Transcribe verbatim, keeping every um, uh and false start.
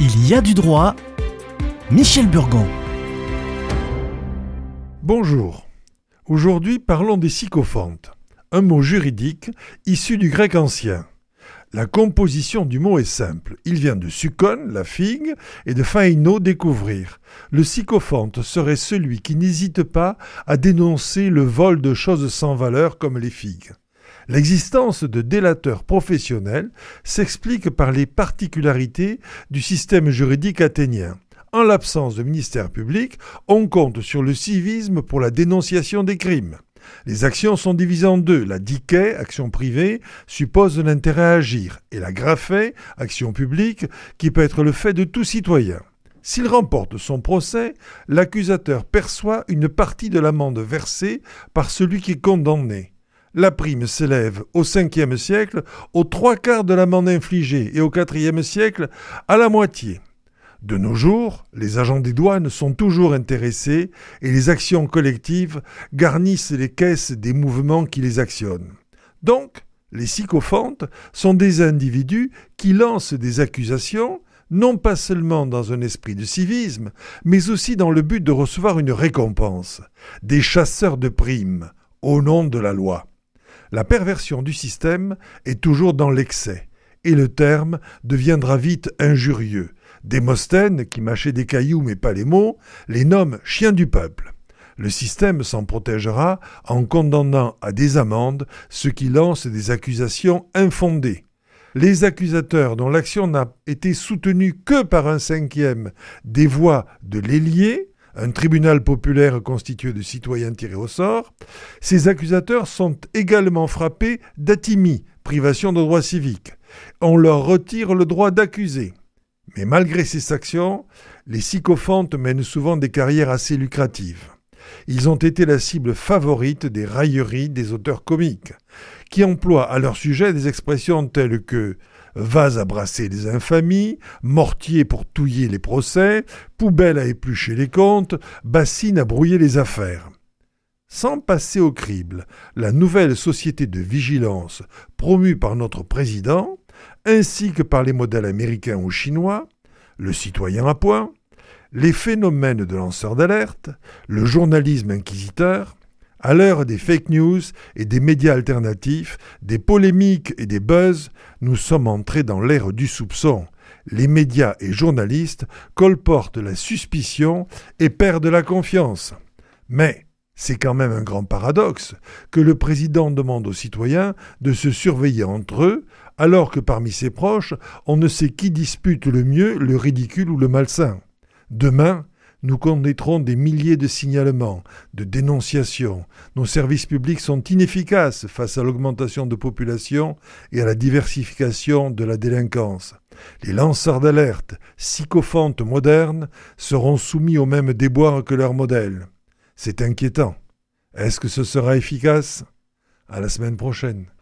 Il y a du droit. Michel Burgon. Bonjour. Aujourd'hui, parlons des sycophantes, un mot juridique issu du grec ancien. La composition du mot est simple. Il vient de sukon, la figue, et de phaino, découvrir. Le sycophante serait celui qui n'hésite pas à dénoncer le vol de choses sans valeur comme les figues. L'existence de délateurs professionnels s'explique par les particularités du système juridique athénien. En l'absence de ministère public, on compte sur le civisme pour la dénonciation des crimes. Les actions sont divisées en deux. La dike, action privée, suppose l'intérêt à agir, et la graphé, action publique, qui peut être le fait de tout citoyen. S'il remporte son procès, l'accusateur perçoit une partie de l'amende versée par celui qui est condamné. La prime s'élève au cinquième siècle aux trois quarts de l'amende infligée et au quatrième siècle à la moitié. De nos jours, les agents des douanes sont toujours intéressés et les actions collectives garnissent les caisses des mouvements qui les actionnent. Donc, les sycophantes sont des individus qui lancent des accusations, non pas seulement dans un esprit de civisme, mais aussi dans le but de recevoir une récompense, des chasseurs de primes, au nom de la loi. La perversion du système est toujours dans l'excès, et le terme deviendra vite injurieux. Démosthène, qui mâchait des cailloux mais pas les mots, les nomme chiens du peuple. Le système s'en protégera en condamnant à des amendes ceux qui lancent des accusations infondées. Les accusateurs dont l'action n'a été soutenue que par un cinquième des voix de l'ailier, un tribunal populaire constitué de citoyens tirés au sort, ces accusateurs sont également frappés d'athymie, privation de droits civiques. On leur retire le droit d'accuser. Mais malgré ces sanctions, les sycophantes mènent souvent des carrières assez lucratives. Ils ont été la cible favorite des railleries des auteurs comiques, qui emploient à leur sujet des expressions telles que « vase à brasser les infamies »,« mortier pour touiller les procès »,« poubelle à éplucher les comptes »,« bassine à brouiller les affaires ». Sans passer au crible, la nouvelle société de vigilance promue par notre président, ainsi que par les modèles américains ou chinois, le citoyen à point, les phénomènes de lanceurs d'alerte, le journalisme inquisiteur, à l'heure des fake news et des médias alternatifs, des polémiques et des buzz, nous sommes entrés dans l'ère du soupçon. Les médias et journalistes colportent la suspicion et perdent la confiance. Mais c'est quand même un grand paradoxe que le président demande aux citoyens de se surveiller entre eux, alors que parmi ses proches, on ne sait qui dispute le mieux le ridicule ou le malsain. Demain, nous connaîtrons des milliers de signalements, de dénonciations. Nos services publics sont inefficaces face à l'augmentation de population et à la diversification de la délinquance. Les lanceurs d'alerte, sycophantes modernes, seront soumis au même déboire que leurs modèles. C'est inquiétant. Est-ce que ce sera efficace ? À la semaine prochaine.